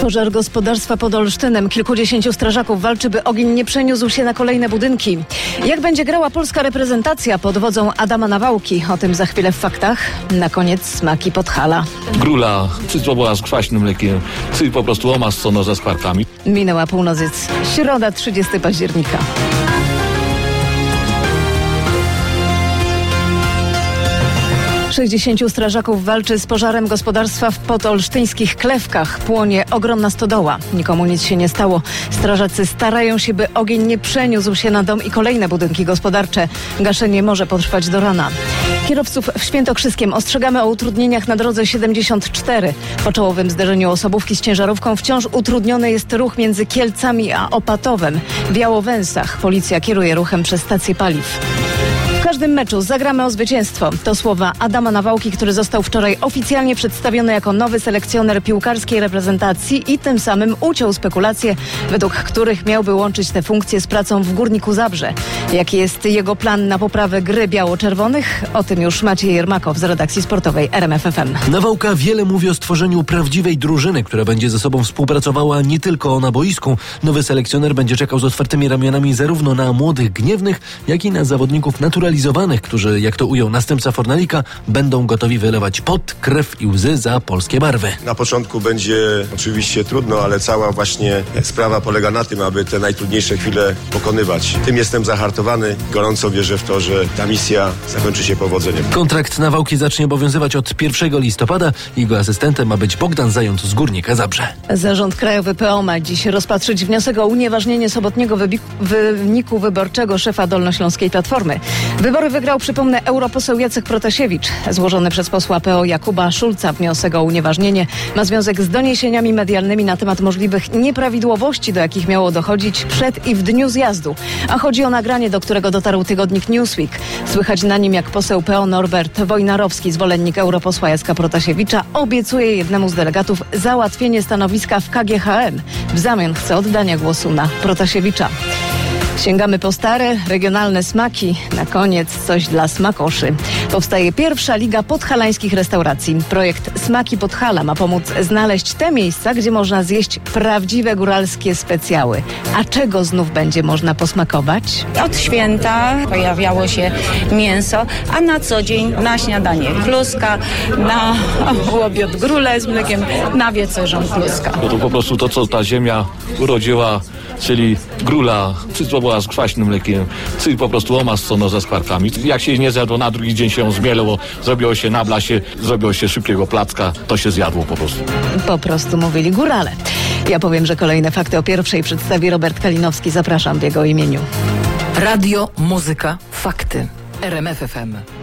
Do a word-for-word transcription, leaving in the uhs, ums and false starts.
Pożar gospodarstwa pod Olsztynem. Kilkudziesięciu strażaków walczy, by ogień nie przeniósł się na kolejne budynki. Jak będzie grała polska reprezentacja pod wodzą Adama Nawałki? O tym za chwilę w faktach. Na koniec smaki Podhala. Grula przyzwoła z kwaśnym mlekiem, czyli po prostu omascono ze skwarkami. Minęła północ, środa trzydziestego października. sześćdziesięciu strażaków walczy z pożarem gospodarstwa w podolsztyńskich Klewkach. Płonie ogromna stodoła. Nikomu nic się nie stało. Strażacy starają się, by ogień nie przeniósł się na dom i kolejne budynki gospodarcze. Gaszenie może potrwać do rana. Kierowców w Świętokrzyskiem ostrzegamy o utrudnieniach na drodze siedemdziesiąt cztery. Po czołowym zderzeniu osobówki z ciężarówką wciąż utrudniony jest ruch między Kielcami a Opatowem. W Białowęsach policja kieruje ruchem przez stację paliw. W każdym meczu zagramy o zwycięstwo. To słowa Adama Nawałki, który został wczoraj oficjalnie przedstawiony jako nowy selekcjoner piłkarskiej reprezentacji i tym samym uciął spekulacje, według których miałby łączyć tę funkcję z pracą w Górniku Zabrze. Jaki jest jego plan na poprawę gry biało-czerwonych? O tym już Maciej Jermakow z redakcji sportowej R M F F M. Nawałka wiele mówi o stworzeniu prawdziwej drużyny, która będzie ze sobą współpracowała nie tylko na boisku. Nowy selekcjoner będzie czekał z otwartymi ramionami zarówno na młodych, gniewnych, jak i na zawodników naturalnych, którzy, jak to ujął następca Fornalika, będą gotowi wylewać pot, krew i łzy za polskie barwy. Na początku będzie oczywiście trudno, ale cała właśnie sprawa polega na tym, aby te najtrudniejsze chwile pokonywać. Tym jestem zahartowany. Gorąco wierzę w to, że ta misja zakończy się powodzeniem. Kontrakt Nawałki zacznie obowiązywać od pierwszego listopada. Jego asystentem ma być Bogdan Zając z Górnika Zabrze. Zarząd Krajowy P O ma dziś rozpatrzyć wniosek o unieważnienie sobotniego wyniku wyborczego szefa Dolnośląskiej Platformy. Wybory wygrał, przypomnę, europoseł Jacek Protasiewicz. Złożony przez posła P O Jakuba Szulca wniosek o unieważnienie ma związek z doniesieniami medialnymi na temat możliwych nieprawidłowości, do jakich miało dochodzić przed i w dniu zjazdu. A chodzi o nagranie, do którego dotarł tygodnik Newsweek. Słychać na nim, jak poseł P O Norbert Wojnarowski, zwolennik europosła Jacka Protasiewicza, obiecuje jednemu z delegatów załatwienie stanowiska w K G H M. W zamian chce oddania głosu na Protasiewicza. Sięgamy po stare, regionalne smaki. Na koniec coś dla smakoszy. Powstaje pierwsza liga podhalańskich restauracji. Projekt Smaki Podhala ma pomóc znaleźć te miejsca, gdzie można zjeść prawdziwe góralskie specjały. A czego znów będzie można posmakować? Od święta pojawiało się mięso, a na co dzień na śniadanie kluska, na obiad grule z mlekiem, na wieczerzą kluska. No to po prostu to, co ta ziemia urodziła, czyli grula przyzwoła z kwaśnym mlekiem, czyli po prostu omascono ze skwarkami. Jak się nie zjadło, na drugi dzień się zmielło, zrobiło się na blasie, zrobiło się szybkiego placka, to się zjadło po prostu. Po prostu mówili górale. Ja powiem, że kolejne fakty o pierwszej przedstawi Robert Kalinowski. Zapraszam w jego imieniu. Radio, muzyka, fakty. R M F F M.